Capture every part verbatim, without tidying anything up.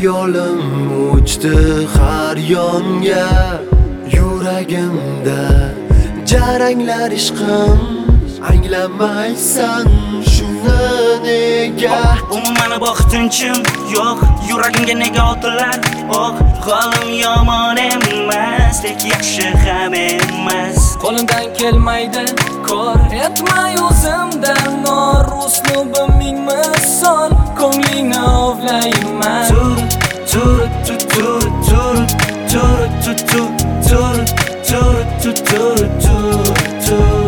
Hayolim uchdi har yonga, yuragimda jaranglar ishqim, anglamaysan shuni nega? Umuman baxtinchim yo'q, yuragimga nega otilar o'q? Holim yomon emas, lek yaxshi ham emas. Qo'limdan kelmaydi kor, etmay o'zimdan nor. Uslubim ming misol, ko'nglingni ovlayman. Tur tur tur tur tur tur tur tur tur tur tur tur tur.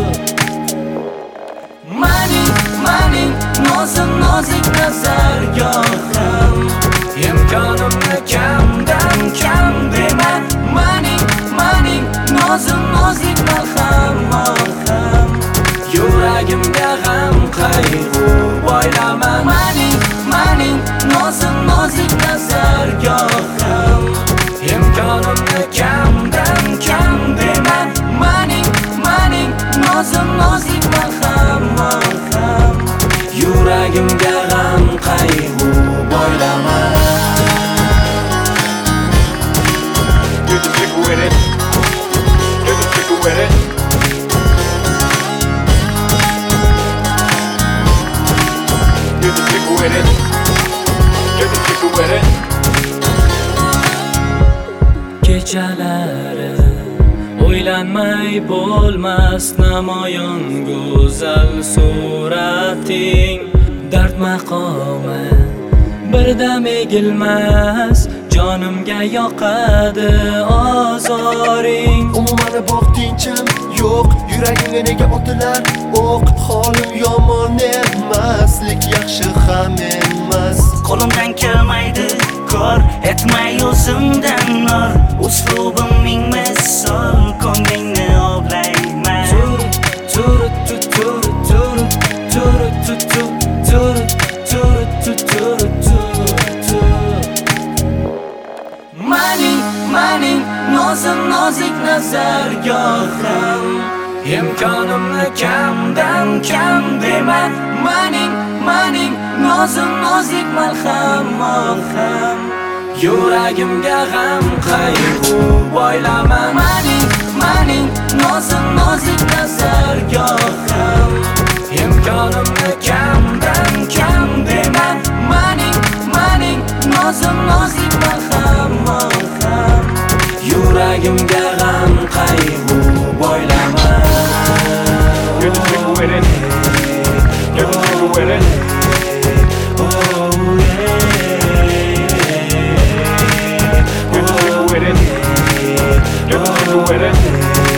Maning, maning nozim nozik nazargohim, imkonimni kamdan kam dema. Maning, maning nozim nozik malham malham, yuragimga g'am qayg'u boylama. Maning, maning nozim nozik nazargohim, imkonimni kamdan kam dema. Maning, maning nozim nozik malham malham, yuragimga g'am qayg'u boylama. You're the chick with it. You're the chick with it. You're the chick with it. You're the chick with it. Kechalari o'ylanmay bo'lmas namoyon go'zal surating. Dard maqomi birdam egilmas, jonimga yoqadi ozoring. Umuman baxtinchim yo'q, yuragimga nega otilar o'q? Holim yomon emas, lek yaxshi ham emas. Qo'limdan kelmaydi kor, etmay o'zimdan nor. Uslubim ming misol, ko'nglingni ovlayman. Tur tur tur tur tur tur tur tur tur tur tur tur tur. Maning, maning nozim nozik nazargohim, imkonimni kamdan kam dema. Maning, maning nozim nozik malham malham, yuragimga g'am qayg'u boylama. Maning, maning nozim nozik nazargohim, imkonimni kamdan kam dema. Maning, maning nozim nozik malham malham, yuragimga g'am qayg'u boylama. You're the chick with it. You're the chick with it. Oh yeah. You're the chick with it. You're the chick with it.